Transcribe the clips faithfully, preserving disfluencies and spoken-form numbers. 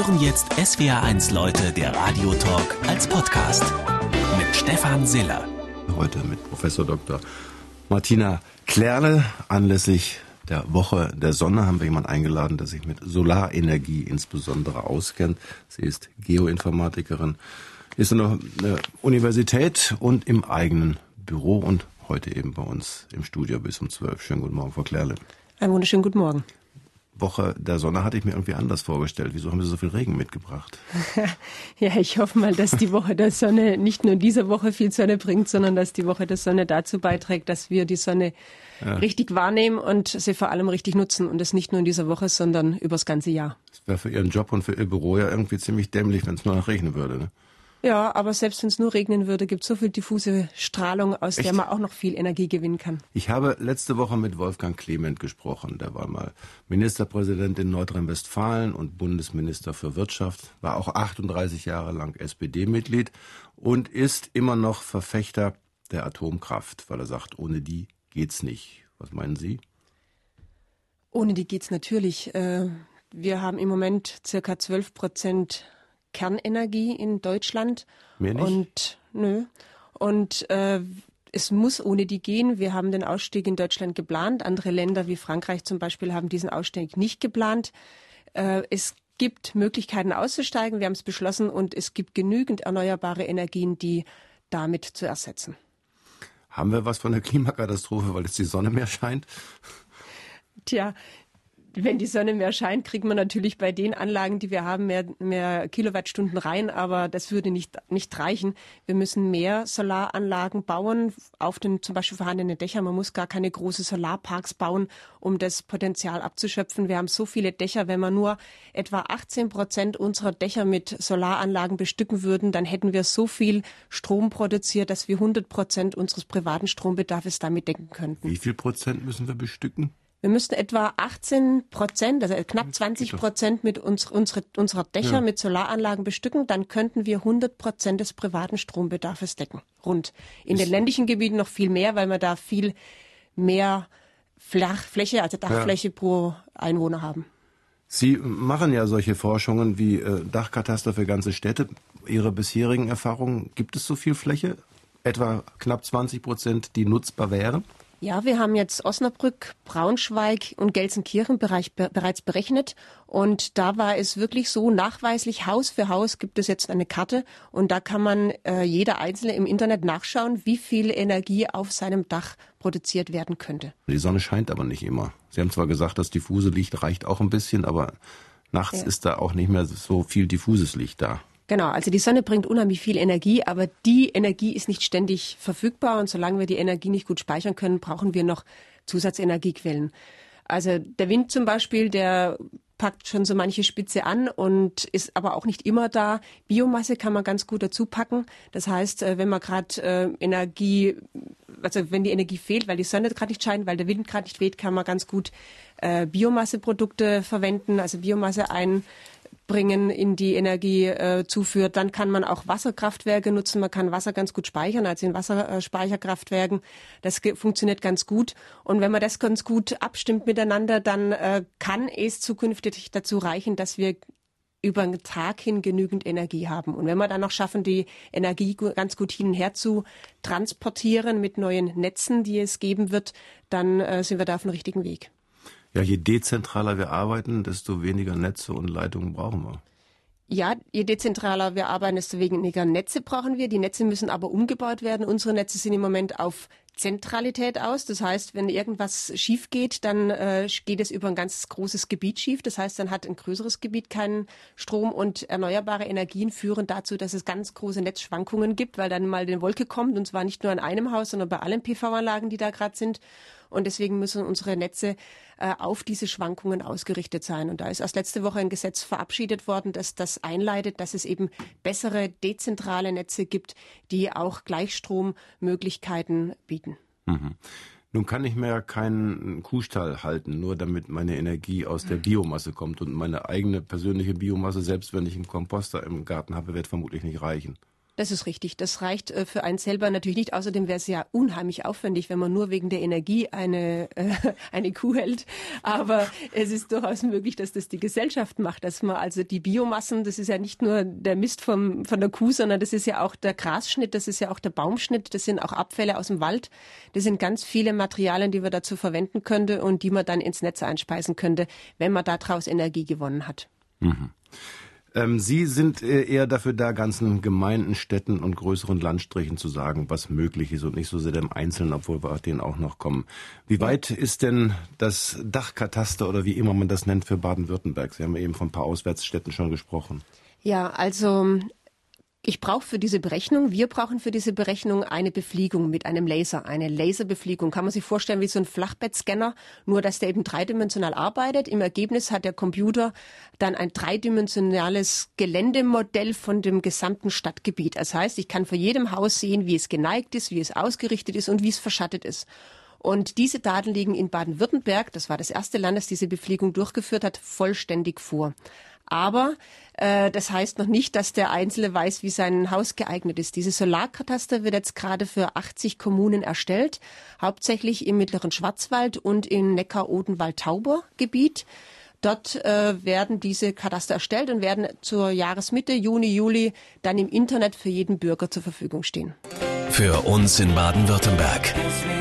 hören jetzt S W R eins Leute, der Radiotalk als Podcast mit Stefan Siller. Heute mit Professor Doktor Martina Klerle. Anlässlich der Woche der Sonne haben wir jemanden eingeladen, der sich mit Solarenergie insbesondere auskennt. Sie ist Geoinformatikerin, ist an der Universität und im eigenen Büro und heute eben bei uns im Studio bis um zwölf. Schönen guten Morgen, Frau Klerle. Einen wunderschönen guten Morgen. Woche der Sonne hatte ich mir irgendwie anders vorgestellt. Wieso haben Sie so viel Regen mitgebracht? Ja, ich hoffe mal, dass die Woche der Sonne nicht nur in dieser Woche viel Sonne bringt, sondern dass die Woche der Sonne dazu beiträgt, dass wir die Sonne ja. richtig wahrnehmen und sie vor allem richtig nutzen. Und das nicht nur in dieser Woche, sondern übers ganze Jahr. Das wäre für Ihren Job und für Ihr Büro ja irgendwie ziemlich dämlich, wenn es nur noch regnen würde, ne? Ja, aber selbst wenn es nur regnen würde, gibt es so viel diffuse Strahlung, aus Echt? der man auch noch viel Energie gewinnen kann. Ich habe letzte Woche mit Wolfgang Clement gesprochen. Der war mal Ministerpräsident in Nordrhein-Westfalen und Bundesminister für Wirtschaft, war auch achtunddreißig Jahre lang S P D-Mitglied und ist immer noch Verfechter der Atomkraft, weil er sagt, ohne die geht's nicht. Was meinen Sie? Ohne die geht's natürlich. Wir haben im Moment circa zwölf Prozent Kernenergie in Deutschland. Mehr nicht? Und nö. Und äh, es muss ohne die gehen. Wir haben den Ausstieg in Deutschland geplant. Andere Länder wie Frankreich zum Beispiel haben diesen Ausstieg nicht geplant. Äh, es gibt Möglichkeiten auszusteigen. Wir haben es beschlossen und es gibt genügend erneuerbare Energien, die damit zu ersetzen. Haben wir was von der Klimakatastrophe, weil jetzt die Sonne mehr scheint? Tja, wenn die Sonne mehr scheint, kriegt man natürlich bei den Anlagen, die wir haben, mehr, mehr Kilowattstunden rein, aber das würde nicht, nicht reichen. Wir müssen mehr Solaranlagen bauen auf den zum Beispiel vorhandenen Dächern. Man muss gar keine großen Solarparks bauen, um das Potenzial abzuschöpfen. Wir haben so viele Dächer, wenn wir nur etwa achtzehn Prozent unserer Dächer mit Solaranlagen bestücken würden, dann hätten wir so viel Strom produziert, dass wir hundert Prozent unseres privaten Strombedarfs damit decken könnten. Wie viel Prozent müssen wir bestücken? Wir müssten etwa achtzehn Prozent, also knapp zwanzig Prozent mit uns, unsere, unserer Dächer ja. mit Solaranlagen bestücken. Dann könnten wir hundert Prozent des privaten Strombedarfs decken. Rund. In Ist den ländlichen Gebieten noch viel mehr, weil wir da viel mehr Flach, Fläche, also Dachfläche ja. pro Einwohner haben. Sie machen ja solche Forschungen wie äh, Dachkataster für ganze Städte. Ihre bisherigen Erfahrungen, gibt es so viel Fläche? Etwa knapp zwanzig Prozent, die nutzbar wären? Ja, wir haben jetzt Osnabrück, Braunschweig und Gelsenkirchen bereits berechnet und da war es wirklich so nachweislich, Haus für Haus gibt es jetzt eine Karte und da kann man äh, jeder Einzelne im Internet nachschauen, wie viel Energie auf seinem Dach produziert werden könnte. Die Sonne scheint aber nicht immer. Sie haben zwar gesagt, das diffuse Licht reicht auch ein bisschen, aber nachts ja. ist da auch nicht mehr so viel diffuses Licht da. Genau, also die Sonne bringt unheimlich viel Energie, aber die Energie ist nicht ständig verfügbar und solange wir die Energie nicht gut speichern können, brauchen wir noch Zusatzenergiequellen. Also der Wind zum Beispiel, der packt schon so manche Spitze an und ist aber auch nicht immer da. Biomasse kann man ganz gut dazu packen. Das heißt, wenn man gerade äh, Energie, also wenn die Energie fehlt, weil die Sonne gerade nicht scheint, weil der Wind gerade nicht weht, kann man ganz gut äh, Biomasseprodukte verwenden, also Biomasse ein bringen in die Energie äh, zuführt. Dann kann man auch Wasserkraftwerke nutzen. Man kann Wasser ganz gut speichern, also in Wasserspeicherkraftwerken. Das ge- funktioniert ganz gut. Und wenn man das ganz gut abstimmt miteinander, dann äh, kann es zukünftig dazu reichen, dass wir über einen Tag hin genügend Energie haben. Und wenn wir dann noch schaffen, die Energie ganz gut hin und her zu transportieren mit neuen Netzen, die es geben wird, dann äh, sind wir da auf dem richtigen Weg. Ja, je dezentraler wir arbeiten, desto weniger Netze und Leitungen brauchen wir. Ja, je dezentraler wir arbeiten, desto weniger Netze brauchen wir. Die Netze müssen aber umgebaut werden. Unsere Netze sind im Moment auf Zentralität aus. Das heißt, wenn irgendwas schief geht, dann äh, geht es über ein ganz großes Gebiet schief. Das heißt, dann hat ein größeres Gebiet keinen Strom und erneuerbare Energien führen dazu, dass es ganz große Netzschwankungen gibt, weil dann mal eine Wolke kommt und zwar nicht nur an einem Haus, sondern bei allen P V-Anlagen, die da gerade sind. Und deswegen müssen unsere Netze äh, auf diese Schwankungen ausgerichtet sein. Und da ist erst letzte Woche ein Gesetz verabschiedet worden, das das einleitet, dass es eben bessere dezentrale Netze gibt, die auch Gleichstrommöglichkeiten bieten. Mhm. Nun kann ich mir ja keinen Kuhstall halten, nur damit meine Energie aus der Biomasse kommt. Und meine eigene persönliche Biomasse, selbst wenn ich einen Komposter im Garten habe, wird vermutlich nicht reichen. Das ist richtig. Das reicht äh, für einen selber natürlich nicht. Außerdem wäre es ja unheimlich aufwendig, wenn man nur wegen der Energie eine, äh, eine Kuh hält. Aber es ist durchaus möglich, dass das die Gesellschaft macht. Dass man also die Biomassen, das ist ja nicht nur der Mist vom, von der Kuh, sondern das ist ja auch der Grasschnitt, das ist ja auch der Baumschnitt, das sind auch Abfälle aus dem Wald. Das sind ganz viele Materialien, die man dazu verwenden könnte und die man dann ins Netz einspeisen könnte, wenn man daraus Energie gewonnen hat. Mhm. Ähm, Sie sind eher dafür da, ganzen Gemeinden, Städten und größeren Landstrichen zu sagen, was möglich ist und nicht so sehr dem Einzelnen, obwohl wir auf den auch noch kommen. Wie weit ist denn das Dachkataster oder wie immer man das nennt für Baden-Württemberg? Sie haben eben von ein paar Auswärtsstädten schon gesprochen. Ja, also ich brauche für diese Berechnung, wir brauchen für diese Berechnung eine Befliegung mit einem Laser, eine Laserbefliegung. Kann man sich vorstellen wie so ein Flachbettscanner, nur dass der eben dreidimensional arbeitet. Im Ergebnis hat der Computer dann ein dreidimensionales Geländemodell von dem gesamten Stadtgebiet. Das heißt, ich kann vor jedem Haus sehen, wie es geneigt ist, wie es ausgerichtet ist und wie es verschattet ist. Und diese Daten liegen in Baden-Württemberg, das war das erste Land, das diese Befliegung durchgeführt hat, vollständig vor. Aber äh, das heißt noch nicht, dass der Einzelne weiß, wie sein Haus geeignet ist. Dieses Solarkataster wird jetzt gerade für achtzig Kommunen erstellt, hauptsächlich im mittleren Schwarzwald und im Neckar-Odenwald-Tauber-Gebiet. Dort äh, werden diese Kataster erstellt und werden zur Jahresmitte, Juni, Juli, dann im Internet für jeden Bürger zur Verfügung stehen. Für uns in Baden-Württemberg.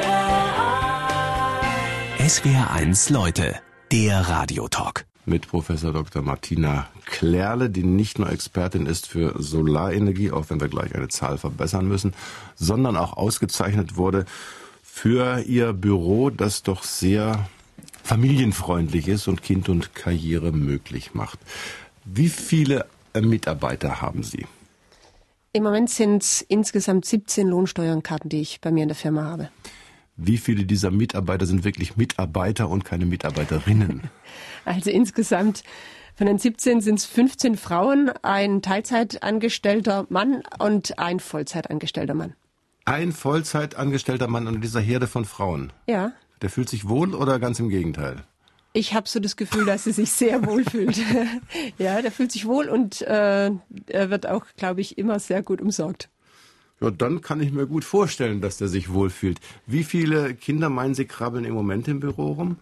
S W R eins Leute, der Radiotalk. Mit Professor Doktor Martina Klerle, die nicht nur Expertin ist für Solarenergie, auch wenn wir gleich eine Zahl verbessern müssen, sondern auch ausgezeichnet wurde für ihr Büro, das doch sehr familienfreundlich ist und Kind und Karriere möglich macht. Wie viele Mitarbeiter haben Sie? Im Moment sind es insgesamt siebzehn Lohnsteuernkarten, die ich bei mir in der Firma habe. Wie viele dieser Mitarbeiter sind wirklich Mitarbeiter und keine Mitarbeiterinnen? Also insgesamt von den siebzehn sind es fünfzehn Frauen, ein Teilzeitangestellter Mann und ein Vollzeitangestellter Mann. Ein Vollzeitangestellter Mann unter dieser Herde von Frauen? Ja. Der fühlt sich wohl oder ganz im Gegenteil? Ich habe so das Gefühl, dass er sich sehr wohl fühlt. Ja, der fühlt sich wohl und äh, er wird auch, glaube ich, immer sehr gut umsorgt. Ja, dann kann ich mir gut vorstellen, dass der sich wohlfühlt. Wie viele Kinder, meinen Sie, krabbeln im Moment im Büro rum?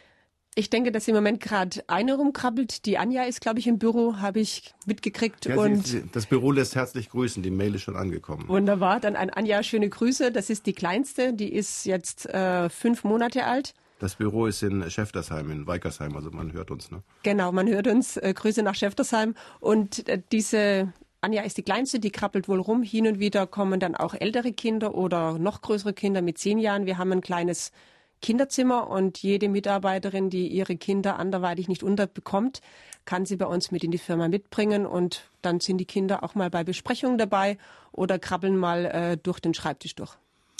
Ich denke, dass im Moment gerade eine rumkrabbelt. Die Anja ist, glaube ich, im Büro, habe ich mitgekriegt. Ja, und sie, das Büro lässt herzlich grüßen. Die Mail ist schon angekommen. Wunderbar. Dann an Anja schöne Grüße. Das ist die Kleinste. Die ist jetzt äh, fünf Monate alt. Das Büro ist in Schäftersheim, in Weikersheim. Also man hört uns, ne? Genau, man hört uns. Äh, Grüße nach Schäftersheim. Und äh, diese Anja ist die Kleinste, die krabbelt wohl rum. Hin und wieder kommen dann auch ältere Kinder oder noch größere Kinder mit zehn Jahren. Wir haben ein kleines Kinderzimmer und jede Mitarbeiterin, die ihre Kinder anderweitig nicht unterbekommt, kann sie bei uns mit in die Firma mitbringen und dann sind die Kinder auch mal bei Besprechungen dabei oder krabbeln mal äh, durch den Schreibtisch durch.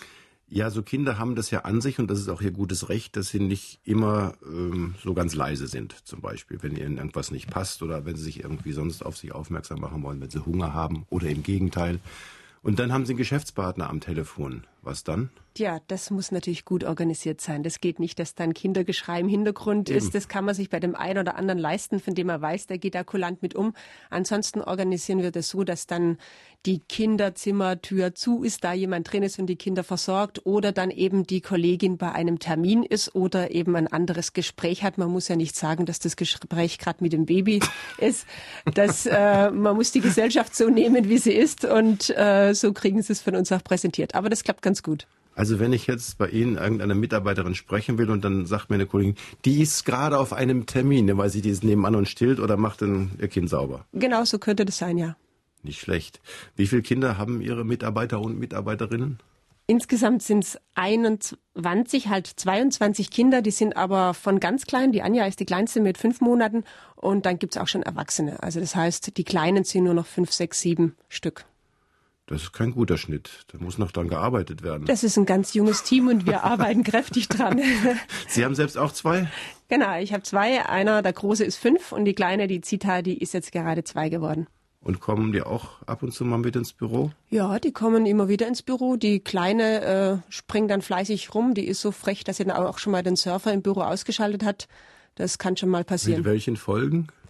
Ja, so Kinder haben das ja an sich und das ist auch ihr gutes Recht, dass sie nicht immer ähm, so ganz leise sind, zum Beispiel, wenn ihnen irgendwas nicht passt oder wenn sie sich irgendwie sonst auf sich aufmerksam machen wollen, wenn sie Hunger haben oder im Gegenteil. Und dann haben sie einen Geschäftspartner am Telefon. Was dann? Ja, das muss natürlich gut organisiert sein. Das geht nicht, dass dann Kindergeschrei im Hintergrund Eben. ist. Das kann man sich bei dem einen oder anderen leisten, von dem er weiß, der geht da kulant mit um. Ansonsten organisieren wir das so, dass dann die Kinderzimmertür zu ist, da jemand drin ist und die Kinder versorgt oder dann eben die Kollegin bei einem Termin ist oder eben ein anderes Gespräch hat. Man muss ja nicht sagen, dass das Gespräch gerade mit dem Baby ist. Das, äh, man muss die Gesellschaft so nehmen, wie sie ist und äh, so kriegen sie es von uns auch präsentiert. Aber das klappt ganz gut. Also wenn ich jetzt bei Ihnen irgendeiner Mitarbeiterin sprechen will und dann sagt mir eine Kollegin, die ist gerade auf einem Termin, dann weiß ich, die ist nebenan und stillt oder macht dann ihr Kind sauber. Genau, so könnte das sein, ja. Nicht schlecht. Wie viele Kinder haben Ihre Mitarbeiter und Mitarbeiterinnen? Insgesamt sind es einundzwanzig, halt zweiundzwanzig Kinder, die sind aber von ganz klein. Die Anja ist die kleinste mit fünf Monaten und dann gibt's auch schon Erwachsene. Also das heißt, die Kleinen sind nur noch fünf, sechs, sieben Stück. Das ist kein guter Schnitt. Da muss noch dran gearbeitet werden. Das ist ein ganz junges Team und wir arbeiten kräftig dran. Sie haben selbst auch zwei? Genau, ich habe zwei. Einer, der Große, ist fünf und die Kleine, die Zita, die ist jetzt gerade zwei geworden. Und kommen die auch ab und zu mal mit ins Büro? Ja, die kommen immer wieder ins Büro. Die Kleine äh, springt dann fleißig rum. Die ist so frech, dass sie dann auch schon mal den Surfer im Büro ausgeschaltet hat. Das kann schon mal passieren. Mit welchen Folgen?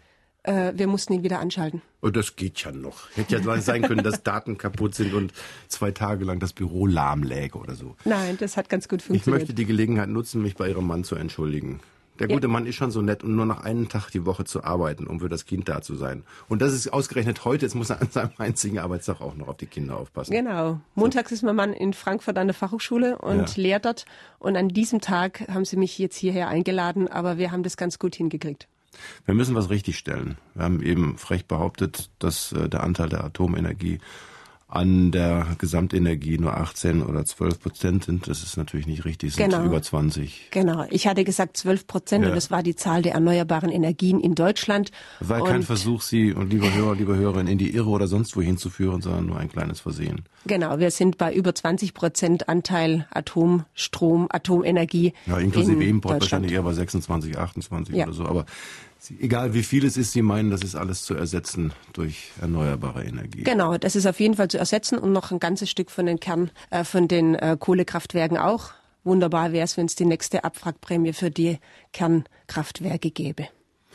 äh, wir mussten ihn wieder anschalten. Oh, das geht ja noch. Hätte ja sein können, dass Daten kaputt sind und zwei Tage lang das Büro lahm läge oder so. Nein, das hat ganz gut funktioniert. Ich möchte die Gelegenheit nutzen, mich bei Ihrem Mann zu entschuldigen. Der gute ja. Mann ist schon so nett, um nur noch einen Tag die Woche zu arbeiten, um für das Kind da zu sein. Und das ist ausgerechnet heute, jetzt muss er an seinem einzigen Arbeitstag auch noch auf die Kinder aufpassen. Genau. Montags so. ist mein Mann in Frankfurt an der Fachhochschule und ja. lehrt dort. Und an diesem Tag haben sie mich jetzt hierher eingeladen, aber wir haben das ganz gut hingekriegt. Wir müssen was richtigstellen. Wir haben eben frech behauptet, dass äh, der Anteil der Atomenergie an der Gesamtenergie nur achtzehn oder zwölf Prozent sind. Das ist natürlich nicht richtig, es sind genau. über zwanzig. Genau, ich hatte gesagt zwölf Prozent ja. und das war die Zahl der erneuerbaren Energien in Deutschland. Das war und kein Versuch, Sie, und liebe Hörer, liebe Hörerinnen, in die Irre oder sonst wohin zu führen, sondern nur ein kleines Versehen. Genau, wir sind bei über zwanzig Prozent Anteil Atomstrom, Atomenergie. Ja, inklusive Import wahrscheinlich eher bei sechsundzwanzig, achtundzwanzig ja. oder so, aber egal wie viel es ist, Sie meinen, das ist alles zu ersetzen durch erneuerbare Energie. Genau, das ist auf jeden Fall zu ersetzen und noch ein ganzes Stück von den Kern, äh, von den äh, Kohlekraftwerken auch. Wunderbar wäre es, wenn es die nächste Abwrackprämie für die Kernkraftwerke gäbe.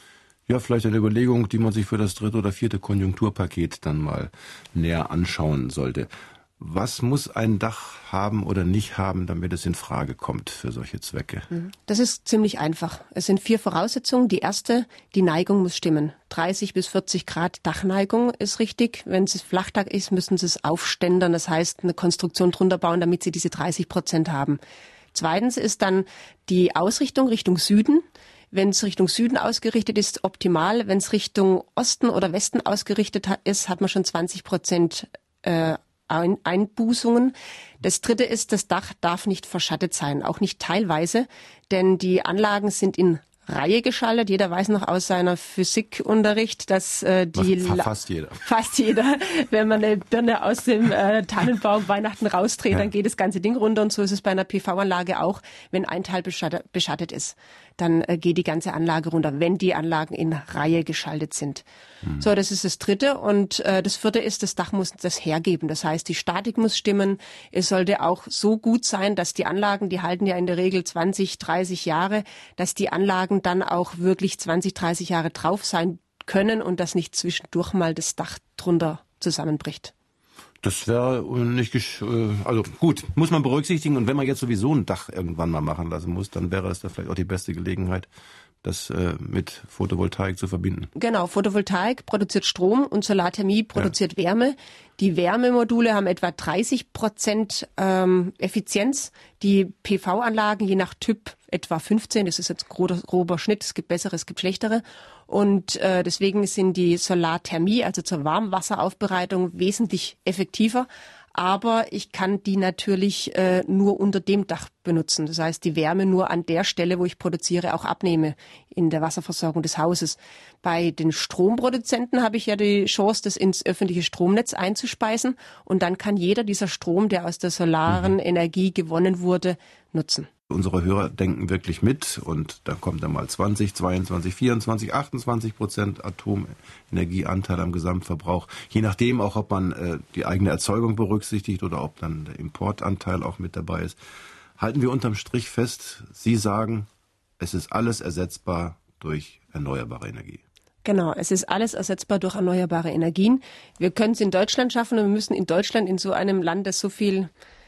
Ja, vielleicht eine Überlegung, die man sich für das dritte oder vierte Konjunkturpaket dann mal näher anschauen sollte. Was muss ein Dach haben oder nicht haben, damit es in Frage kommt für solche Zwecke? Das ist ziemlich einfach. Es sind vier Voraussetzungen. Die erste, die Neigung muss stimmen. dreißig bis vierzig Grad Dachneigung ist richtig. Wenn es Flachdach ist, müssen Sie es aufständern. Das heißt, eine Konstruktion drunter bauen, damit Sie diese dreißig Prozent haben. Zweitens ist dann die Ausrichtung Richtung Süden. Wenn es Richtung Süden ausgerichtet ist, optimal. Wenn es Richtung Osten oder Westen ausgerichtet ist, hat man schon zwanzig Prozent äh, Einbußungen. Das dritte ist, das Dach darf nicht verschattet sein, auch nicht teilweise, denn die Anlagen sind in Reihe geschaltet. Jeder weiß noch aus seiner Physikunterricht, dass äh, die... Fast, fast jeder. Fast jeder. Wenn man eine Birne aus dem äh, Tannenbaum Weihnachten rausdreht, ja. dann geht das ganze Ding runter. Und so ist es bei einer P V-Anlage auch, wenn ein Teil beschattet, beschattet ist. Dann äh, geht die ganze Anlage runter, wenn die Anlagen in Reihe geschaltet sind. Hm. So, das ist das Dritte. Und äh, das Vierte ist, das Dach muss das hergeben. Das heißt, die Statik muss stimmen. Es sollte auch so gut sein, dass die Anlagen, die halten ja in der Regel zwanzig, dreißig Jahre, dass die Anlagen dann auch wirklich zwanzig, dreißig Jahre drauf sein können und dass nicht zwischendurch mal das Dach drunter zusammenbricht. Das wäre nicht, also gut, muss man berücksichtigen. Und wenn man jetzt sowieso ein Dach irgendwann mal machen lassen muss, dann wäre es da vielleicht auch die beste Gelegenheit, das äh, mit Photovoltaik zu verbinden. Genau, Photovoltaik produziert Strom und Solarthermie produziert ja. Wärme. Die Wärmemodule haben etwa dreißig Prozent ähm, Effizienz. Die P V-Anlagen je nach Typ etwa fünfzehn. Das ist jetzt grober, grober Schnitt. Es gibt bessere, es gibt schlechtere. Und äh, deswegen sind die Solarthermie, also zur Warmwasseraufbereitung, wesentlich effektiver. Aber ich kann die natürlich äh, nur unter dem Dach benutzen. Das heißt, die Wärme nur an der Stelle, wo ich produziere, auch abnehme in der Wasserversorgung des Hauses. Bei den Stromproduzenten habe ich ja die Chance, das ins öffentliche Stromnetz einzuspeisen. Und dann kann jeder dieser Strom, der aus der solaren Energie gewonnen wurde, nutzen. Unsere Hörer denken wirklich mit und da kommt dann mal zwanzig, zweiundzwanzig, vierundzwanzig, achtundzwanzig Prozent Atomenergieanteil am Gesamtverbrauch. Je nachdem auch, ob man äh, die eigene Erzeugung berücksichtigt oder ob dann der Importanteil auch mit dabei ist. Halten wir unterm Strich fest, Sie sagen, es ist alles ersetzbar durch erneuerbare Energie. Genau, es ist alles ersetzbar durch erneuerbare Energien. Wir können es in Deutschland schaffen und wir müssen in Deutschland, in so einem Land, das so viel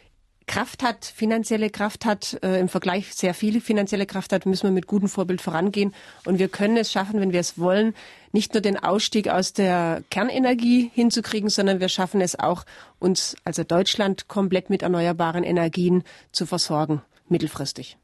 Kraft hat, finanzielle Kraft hat, äh, im Vergleich sehr viel finanzielle Kraft hat, müssen wir mit gutem Vorbild vorangehen. Und wir können es schaffen, wenn wir es wollen, nicht nur den Ausstieg aus der Kernenergie hinzukriegen, sondern wir schaffen es auch, uns, also Deutschland, komplett mit erneuerbaren Energien zu versorgen, mittelfristig.